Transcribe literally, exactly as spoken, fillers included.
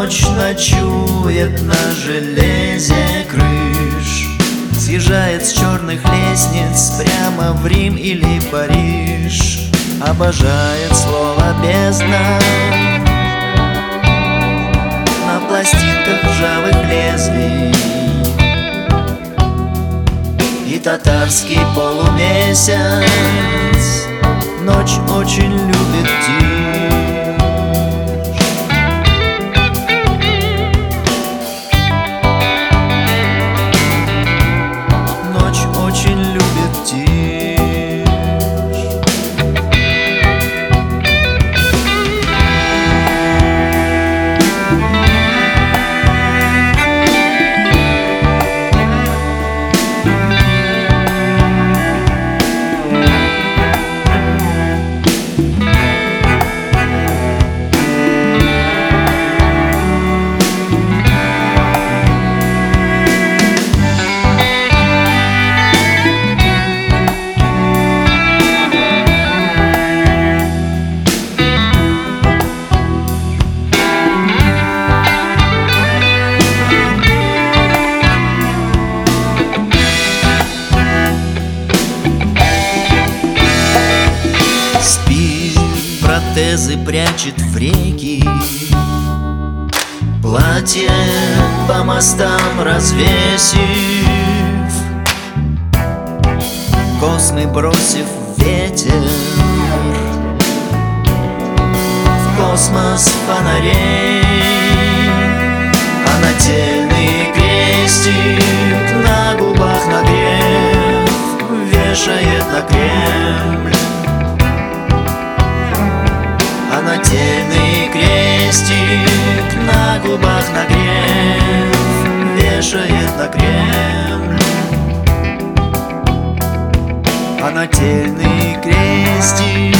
ночь ночует на железе крыш, съезжает с черных лестниц прямо в Рим или Париж. Обожает слово бездна на пластинках ржавых лезвий, и татарский полумесяц ночь очень любит тишь. Ночь очень любит тишь. Протезы прячет в реки, платье по мостам развесив, космы бросив ветер, в космос фонарей, а нательный крестик на губах нагрев вешает на Кремль. А нательный крестик на губах нагрев вешает на Кремль. А нательный крестик